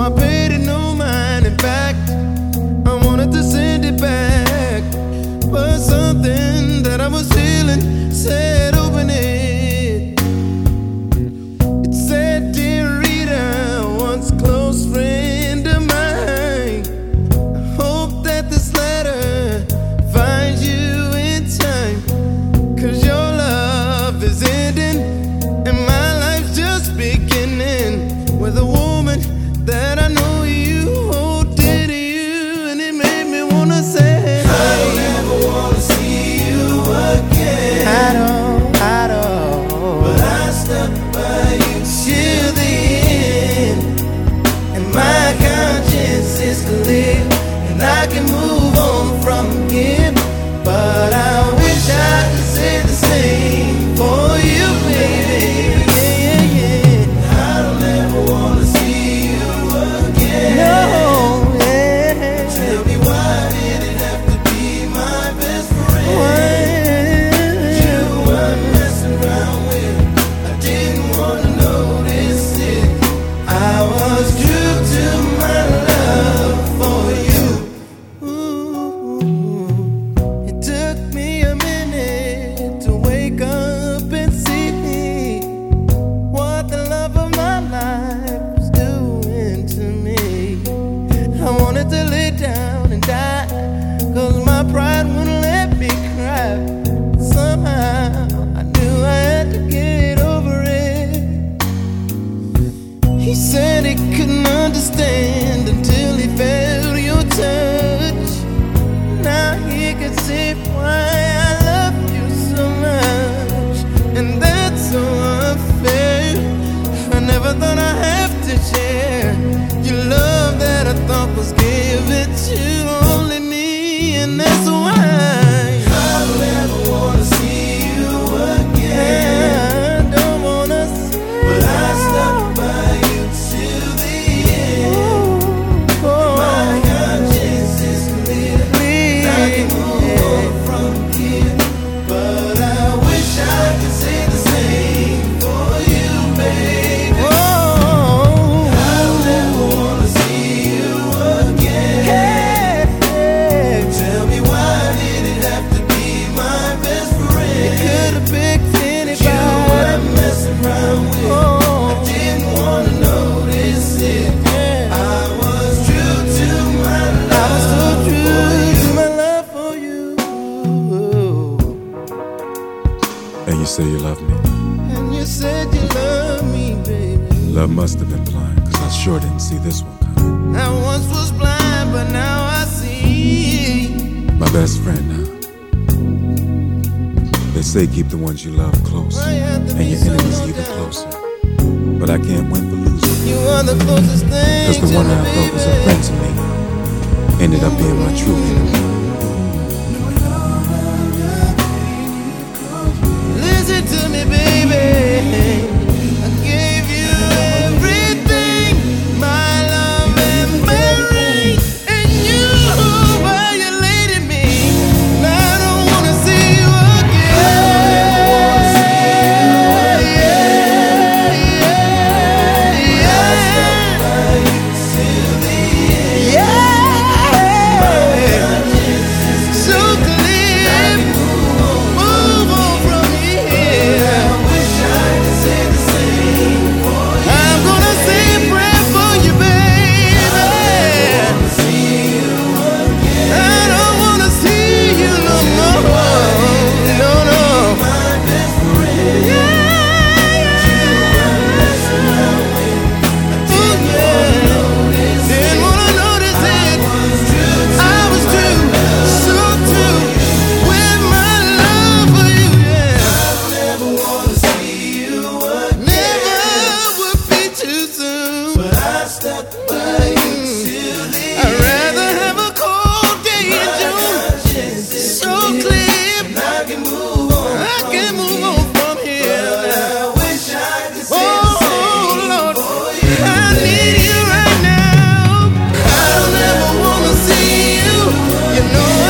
I paid it no mind. In fact, I wanted to send it back, but something that I was feeling said open it. It said, "Dear Rita, once close friend of mine, I hope that this letter finds you in time, 'cause your love is ending and my life's just beginning with a woman that I know you hold dear to you." And it made me wanna say, I don't ever wanna see you again. I don't. But I stuck by you till the end, and my conscience is clear, and I can move on from here. But I wish I could say the same for you, baby. Yeah. I don't ever wanna see you again. No, yeah. Tell me, why did it have to be my best friend? You were messing around with, I didn't wanna notice it. I was true to my love for you. Ooh, it took me a minute to wake up and see what the love of my life was doing to me. I wanted to lay down and die, 'cause my pride wouldn't let me cry. Somehow I knew I had to get over it. He said he couldn't understand until he felt your touch. Now he could see why I love you so much, and that's so unfair. I never thought I'd have to share your love that I thought was given to only me, and that's why I don't ever wanna see you again. I don't wanna see, but I stuck by you till the end. My conscience is clear, I can move on from here. But I wish I could say the same for you, baby. I don't ever wanna see you again. Tell me, why did it have to be my best friend? It could have picked anybody. You were messing around with, I didn't wanna notice it. I was true to my love. I was so true to my love for you. And you say you love me. And you said you love me, baby. Love must have been blind, 'cause I sure didn't see this one coming. I once was blind, but now I see. My best friend now. They say keep the ones you love close, Why you have to and be your so enemies low even down? closer. But I can't win for losing, You are the closest thing 'cause the to one me, I thought was a baby. friend to me ended up being my true enemy. Listen to me, baby. I gave you everything, my love and my ring, and you violated me. And I don't wanna see you again. So clear. Move on from here. I'm gonna say a prayer for you, baby. I don't wanna see you no more. No, no. Didn't wanna notice it. I was true, so true with my love for you, yeah. Never would be too soon, but I stuck by you till the end. I'd rather have a cold day in June, so clear, and I can move on from here. But I wish I could say the same. Lord, I need you right now. I don't ever wanna see you, you know